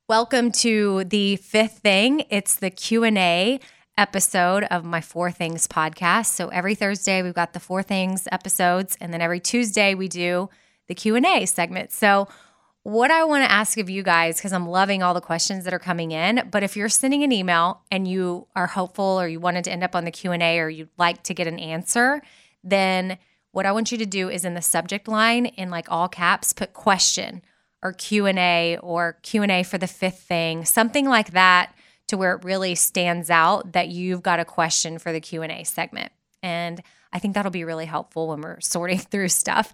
Welcome to the fifth thing. It's the Q&A episode of my Four Things podcast. So every Thursday we've got the Four Things episodes, and then every Tuesday we do the Q&A segment. So what I want to ask of you guys, because I'm loving all the questions that are coming in, but if you're sending an email and you are hopeful or you wanted to end up on the Q&A or you'd like to get an answer, then what I want you to do is in the subject line in like all caps, put question or Q&A for the fifth thing, something like that to where it really stands out that you've got a question for the Q&A segment. And I think that'll be really helpful when we're sorting through stuff.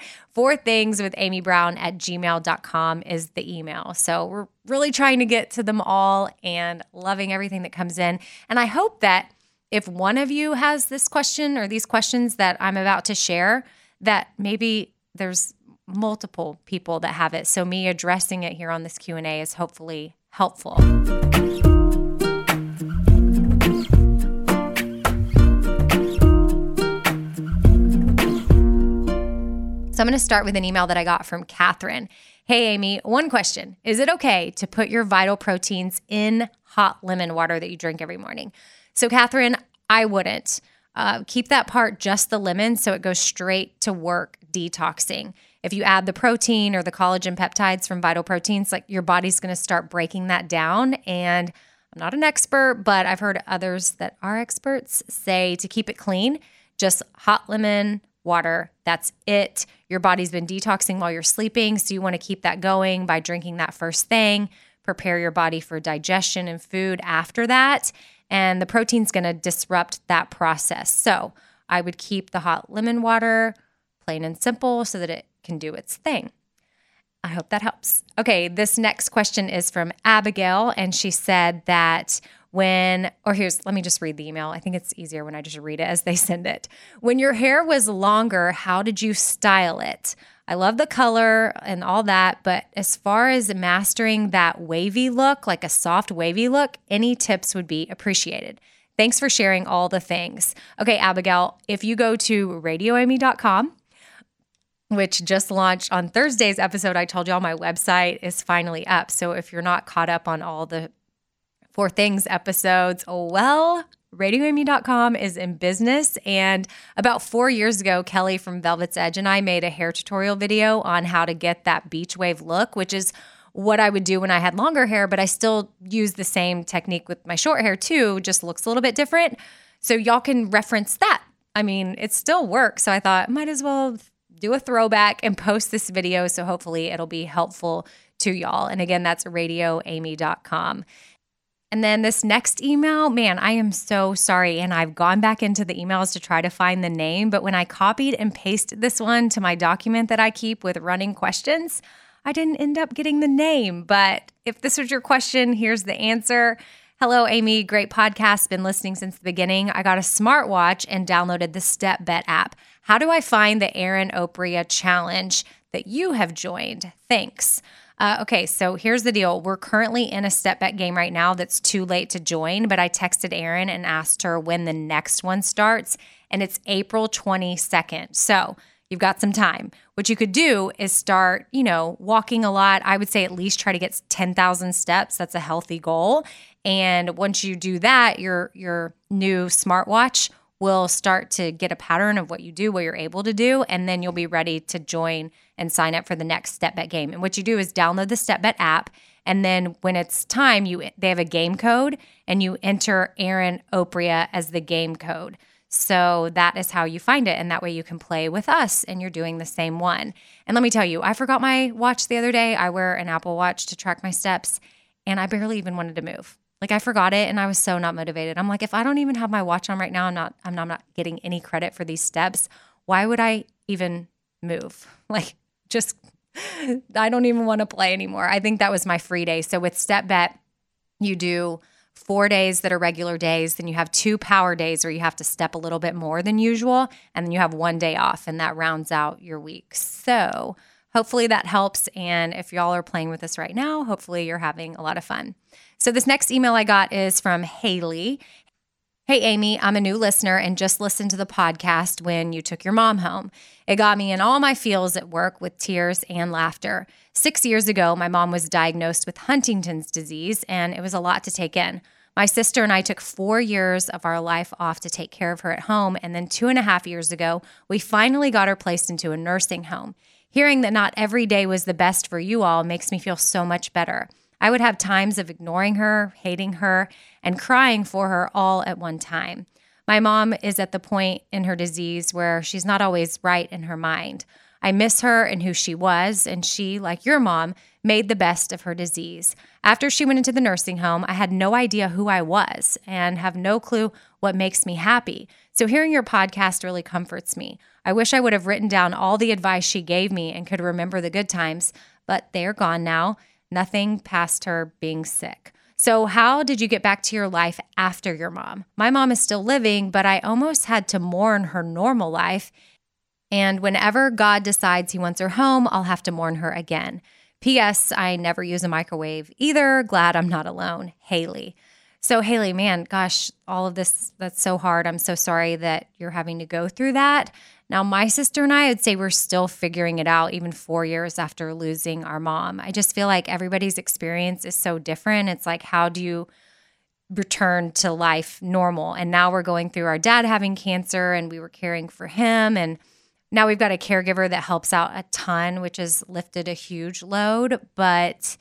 4thingswithamybrown@gmail.com is the email. So we're really trying to get to them all and loving everything that comes in. And I hope that if one of you has this question or these questions that I'm about to share, that maybe there's multiple people that have it. So me addressing it here on this Q&A is hopefully helpful. So I'm going to start with an email that I got from Catherine. Hey, Amy, one question. Is it okay to put your Vital Proteins in hot lemon water that you drink every morning? So Catherine, I wouldn't. Keep that part just the lemon so it goes straight to work detoxing. If you add the protein or the collagen peptides from Vital Proteins, like your body's going to start breaking that down. And I'm not an expert, but I've heard others that are experts say to keep it clean, just hot lemon water. That's it. Your body's been detoxing while you're sleeping. So you want to keep that going by drinking that first thing, prepare your body for digestion and food after that. And the protein's going to disrupt that process. So I would keep the hot lemon water plain and simple so that it can do its thing. I hope that helps. Okay, this next question is from Abigail, and she said that let me just read the email. I think it's easier when I just read it as they send it. When your hair was longer, how did you style it? I love the color and all that, but as far as mastering that wavy look, like a soft wavy look, any tips would be appreciated. Thanks for sharing all the things. Okay, Abigail, if you go to radioamy.com, which just launched on Thursday's episode, I told y'all my website is finally up. So if you're not caught up on all the Four Things episodes, radioamy.com is in business. And about 4 years ago, Kelly from Velvet's Edge and I made a hair tutorial video on how to get that beach wave look, which is what I would do when I had longer hair, but I still use the same technique with my short hair too, just looks a little bit different. So y'all can reference that. I mean, it still works. So I thought might as well do a throwback and post this video. So hopefully it'll be helpful to y'all. And again, that's radioamy.com. And then this next email, man, I am so sorry. And I've gone back into the emails to try to find the name. But when I copied and pasted this one to my document that I keep with running questions, I didn't end up getting the name. But if this was your question, here's the answer. Hello, Amy. Great podcast. Been listening since the beginning. I got a smartwatch and downloaded the StepBet app. How do I find the Erin Oprea challenge that you have joined? Thanks. Okay, so here's the deal. We're currently in a StepBet game right now that's too late to join, but I texted Erin and asked her when the next one starts, and it's April 22nd. So you've got some time. What you could do is start, walking a lot. I would say at least try to get 10,000 steps. That's a healthy goal. And once you do that, your new smartwatch will start to get a pattern of what you do, what you're able to do, and then you'll be ready to join and sign up for the next StepBet game. And what you do is download the StepBet app, and then when it's time, they have a game code, and you enter Erin Oprea as the game code. So that is how you find it, and that way you can play with us, and you're doing the same one. And let me tell you, I forgot my watch the other day. I wear an Apple Watch to track my steps, and I barely even wanted to move. Like I forgot it and I was so not motivated. I'm like, if I don't even have my watch on right now, I'm not getting any credit for these steps. Why would I even move? Like I don't even want to play anymore. I think that was my free day. So with StepBet, you do 4 days that are regular days. Then you have 2 power days where you have to step a little bit more than usual. And then you have 1 day off and that rounds out your week. So hopefully that helps. And if y'all are playing with this right now, hopefully you're having a lot of fun. So this next email I got is from Haley. Hey, Amy, I'm a new listener and just listened to the podcast when you took your mom home. It got me in all my feels at work with tears and laughter. 6 years ago, my mom was diagnosed with Huntington's disease, and it was a lot to take in. My sister and I took 4 years of our life off to take care of her at home, and then 2.5 years ago, we finally got her placed into a nursing home. Hearing that not every day was the best for you all makes me feel so much better. I would have times of ignoring her, hating her, and crying for her all at one time. My mom is at the point in her disease where she's not always right in her mind. I miss her and who she was, and she, like your mom, made the best of her disease. After she went into the nursing home, I had no idea who I was and have no clue what makes me happy. So hearing your podcast really comforts me. I wish I would have written down all the advice she gave me and could remember the good times, but they are gone now. Nothing past her being sick. So how did you get back to your life after your mom? My mom is still living, but I almost had to mourn her normal life. And whenever God decides he wants her home, I'll have to mourn her again. P.S. I never use a microwave either. Glad I'm not alone. Haley. So Haley, man, gosh, all of this, that's so hard. I'm so sorry that you're having to go through that. Now, my sister and I would say we're still figuring it out even 4 years after losing our mom. I just feel like everybody's experience is so different. It's like, how do you return to life normal? And now we're going through our dad having cancer, and we were caring for him. And now we've got a caregiver that helps out a ton, which has lifted a huge load. But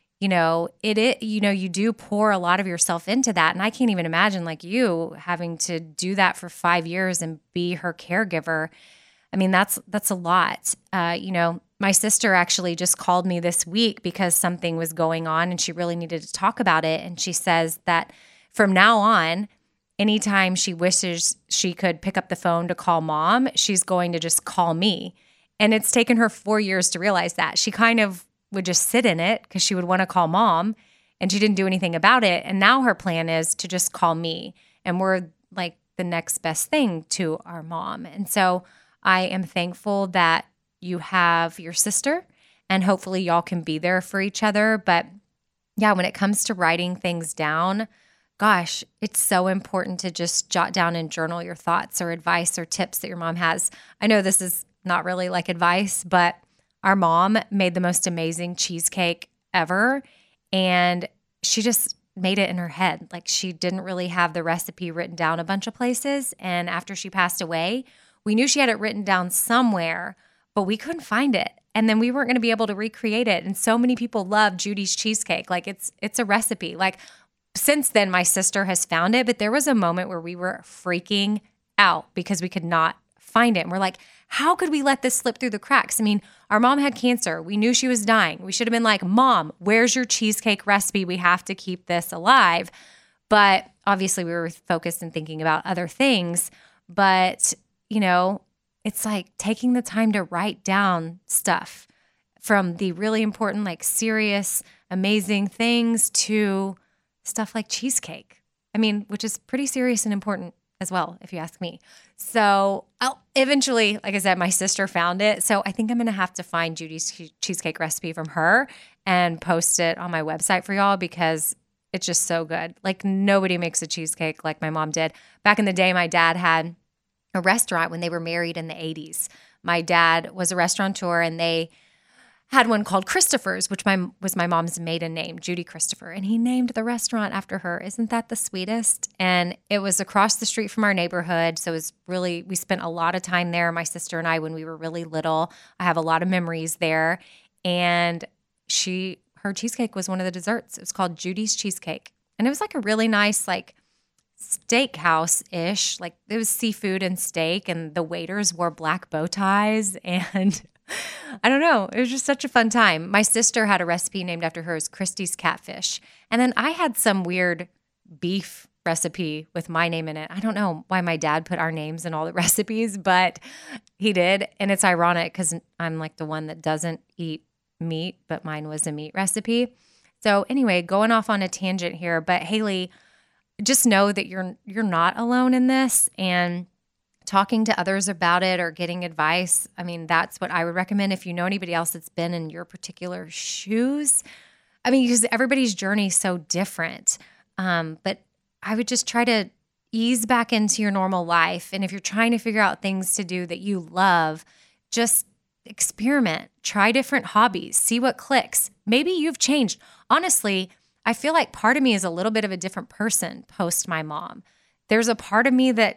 you do pour a lot of yourself into that. And I can't even imagine like you having to do that for 5 years and be her caregiver. I mean, that's a lot. My sister actually just called me this week because something was going on and she really needed to talk about it. And she says that from now on, anytime she wishes she could pick up the phone to call mom, she's going to just call me. And it's taken her 4 years to realize that. She kind of would just sit in it because she would want to call mom and she didn't do anything about it. And now her plan is to just call me. And we're like the next best thing to our mom. And so I am thankful that you have your sister and hopefully y'all can be there for each other. But yeah, when it comes to writing things down, gosh, it's so important to just jot down and journal your thoughts or advice or tips that your mom has. I know this is not really like advice, but our mom made the most amazing cheesecake ever, and she just made it in her head. Like, she didn't really have the recipe written down a bunch of places, and after she passed away, we knew she had it written down somewhere, but we couldn't find it. And then we weren't going to be able to recreate it, and so many people love Judy's cheesecake. Like, it's a recipe. Like, since then, my sister has found it, but there was a moment where we were freaking out because we could not find it. And we're like, how could we let this slip through the cracks? I mean, our mom had cancer. We knew she was dying. We should have been like, Mom, where's your cheesecake recipe? We have to keep this alive. But obviously we were focused and thinking about other things. But, it's like taking the time to write down stuff from the really important, like serious, amazing things to stuff like cheesecake. I mean, which is pretty serious and important as well, if you ask me. So eventually, like I said, my sister found it. So I think I'm going to have to find Judy's cheesecake recipe from her and post it on my website for y'all because it's just so good. Like, nobody makes a cheesecake like my mom did. Back in the day, my dad had a restaurant when they were married in the 80s. My dad was a restaurateur, and they had one called Christopher's, which was my mom's maiden name, Judy Christopher. And he named the restaurant after her. Isn't that the sweetest? And it was across the street from our neighborhood. So it was really, we spent a lot of time there, my sister and I, when we were really little. I have a lot of memories there. And her cheesecake was one of the desserts. It was called Judy's Cheesecake. And it was like a really nice, like, steakhouse-ish. Like, there was seafood and steak, and the waiters wore black bow ties, and I don't know. It was just such a fun time. My sister had a recipe named after hers, Christie's Catfish. And then I had some weird beef recipe with my name in it. I don't know why my dad put our names in all the recipes, but he did. And it's ironic because I'm like the one that doesn't eat meat, but mine was a meat recipe. So anyway, going off on a tangent here, but Haley, just know that you're not alone in this, and talking to others about it or getting advice. I mean, that's what I would recommend if you know anybody else that's been in your particular shoes. I mean, because everybody's journey is so different. But I would just try to, ease back into your normal life, and if you're trying to figure out things to do that you love, just experiment, try different hobbies, see what clicks. Maybe you've changed. Honestly, I feel like part of me is a little bit of a different person post my mom. There's a part of me that,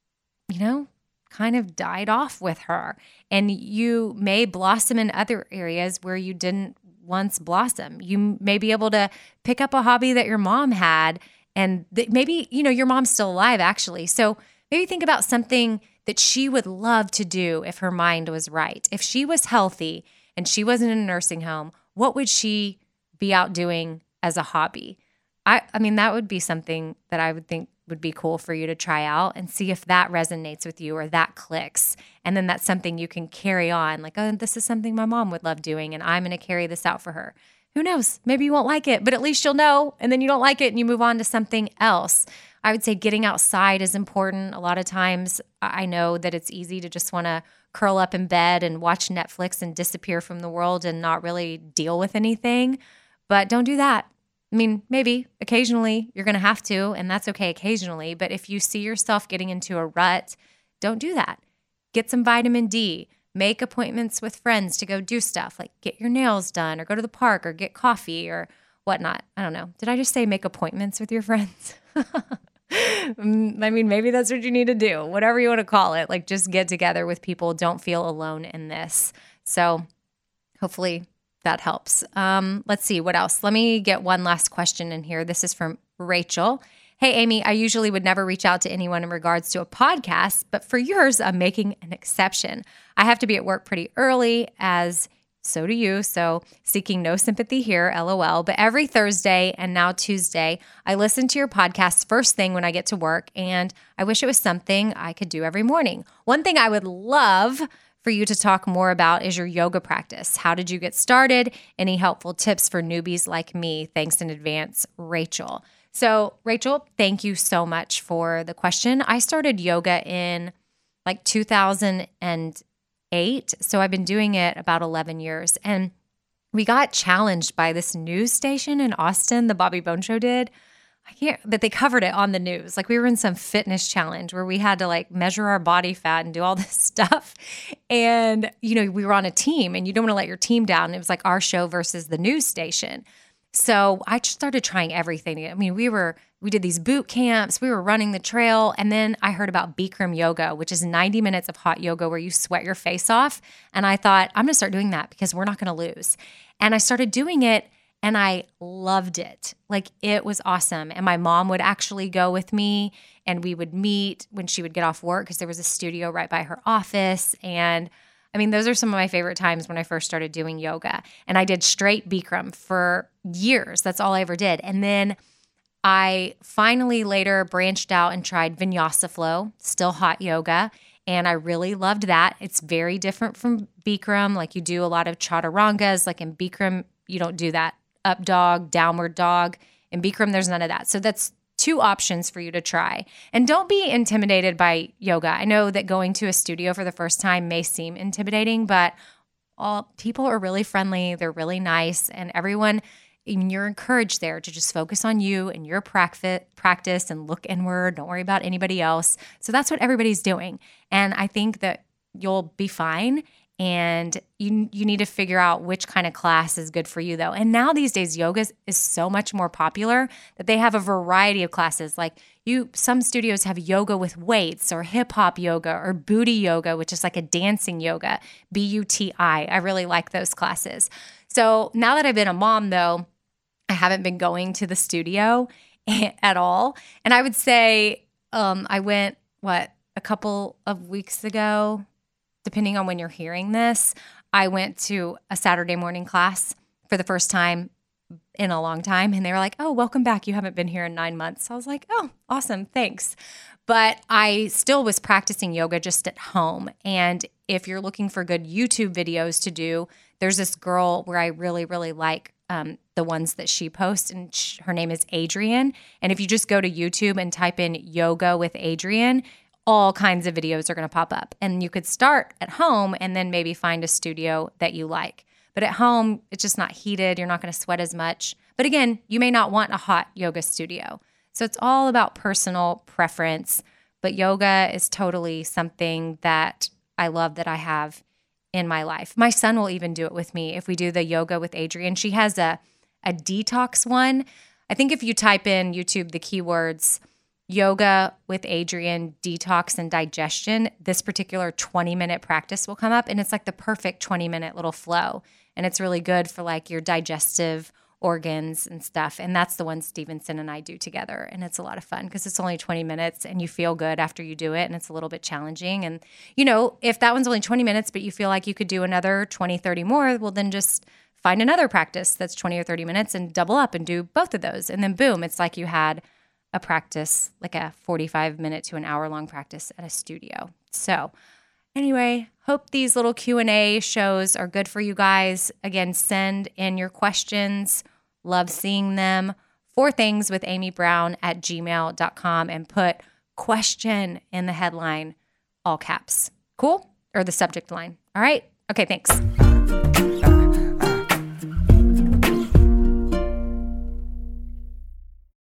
kind of died off with her. And you may blossom in other areas where you didn't once blossom. You may be able to pick up a hobby that your mom had, and maybe, your mom's still alive actually. So maybe think about something that she would love to do if her mind was right. If she was healthy and she wasn't in a nursing home, what would she be out doing as a hobby? I mean, that would be something that I would think would be cool for you to try out and see if that resonates with you or that clicks. And then that's something you can carry on. Like, oh, this is something my mom would love doing, and I'm going to carry this out for her. Who knows? Maybe you won't like it, but at least you'll know, and then you don't like it and you move on to something else. I would say getting outside is important. A lot of times I know that it's easy to just want to curl up in bed and watch Netflix and disappear from the world and not really deal with anything, but don't do that. I mean, maybe occasionally you're going to have to, and that's okay occasionally. But if you see yourself getting into a rut, don't do that. Get some vitamin D. Make appointments with friends to go do stuff, like get your nails done or go to the park or get coffee or whatnot. I don't know. Did I just say make appointments with your friends? I mean, maybe that's what you need to do. Whatever you want to call it. Like, just get together with people. Don't feel alone in this. So hopefully that helps. Let's see what else. Let me get one last question in here. This is from Rachel. Hey, Amy, I usually would never reach out to anyone in regards to a podcast, but for yours, I'm making an exception. I have to be at work pretty early, as so do you, so seeking no sympathy here, LOL. But every Thursday and now Tuesday, I listen to your podcast first thing when I get to work, and I wish it was something I could do every morning. One thing I would love for you to talk more about is your yoga practice. How did you get started? Any helpful tips for newbies like me? Thanks in advance, Rachel. So, Rachel, thank you so much for the question. I started yoga in like 2008. So I've been doing it about 11 years. And we got challenged by this news station in Austin, the Bobby Bone Show did. But they covered it on the news. Like, we were in some fitness challenge where we had to like measure our body fat and do all this stuff. And, we were on a team, and you don't want to let your team down. It was like our show versus the news station. So I just started trying everything. I mean, we did these boot camps, we were running the trail, and then I heard about Bikram yoga, which is 90 minutes of hot yoga where you sweat your face off. And I thought, I'm going to start doing that because we're not going to lose. And I started doing it, and I loved it. Like, it was awesome. And my mom would actually go with me, and we would meet when she would get off work because there was a studio right by her office. And I mean, those are some of my favorite times when I first started doing yoga. And I did straight Bikram for years. That's all I ever did. And then I finally later branched out and tried Vinyasa Flow, still hot yoga. And I really loved that. It's very different from Bikram. Like, you do a lot of chaturangas. Like in Bikram, you don't do that up dog, downward dog. In Bikram, there's none of that. So that's two options for you to try. And don't be intimidated by yoga. I know that going to a studio for the first time may seem intimidating, but all people are really friendly. They're really nice. And everyone, you're encouraged there to just focus on you and your practice and look inward. Don't worry about anybody else. So that's what everybody's doing. And I think that you'll be fine. And you need to figure out which kind of class is good for you, though. And now these days, yoga is so much more popular that they have a variety of classes. Like, some studios have yoga with weights, or hip hop yoga, or booty yoga, which is like a dancing yoga, BUTI. I really like those classes. So now that I've been a mom, though, I haven't been going to the studio at all. And I would say I went, a couple of weeks ago, depending on when you're hearing this, I went to a Saturday morning class for the first time in a long time. And they were like, oh, welcome back. You haven't been here in 9 months. So I was like, oh, awesome. Thanks. But I still was practicing yoga just at home. And if you're looking for good YouTube videos to do, there's this girl where I really, really like the ones that she posts. And her name is Adriene. And if you just go to YouTube and type in yoga with Adriene, all kinds of videos are going to pop up. And you could start at home and then maybe find a studio that you like. But at home, it's just not heated. You're not going to sweat as much. But again, you may not want a hot yoga studio. So it's all about personal preference, but yoga is totally something that I love that I have in my life. My son will even do it with me if we do the yoga with Adriene. She has a detox one. I think if you type in YouTube the keywords yoga with Adriene, detox and digestion, this particular 20-minute practice will come up, and it's like the perfect 20-minute little flow. And it's really good for like your digestive organs and stuff. And that's the one Stevenson and I do together. And it's a lot of fun because it's only 20 minutes and you feel good after you do it. And it's a little bit challenging. And, you know, if that one's only 20 minutes, but you feel like you could do another 20, 30 more, well, then just find another practice that's 20 or 30 minutes and double up and do both of those. And then boom, it's like you had a practice, like a 45-minute to an hour-long practice at a studio. So anyway, hope these little Q&A shows are good for you guys. Again, send in your questions. Love seeing them. 4thingswithamybrown@gmail.com and put question in the headline, all caps. Cool? Or the subject line. All right? Okay, thanks.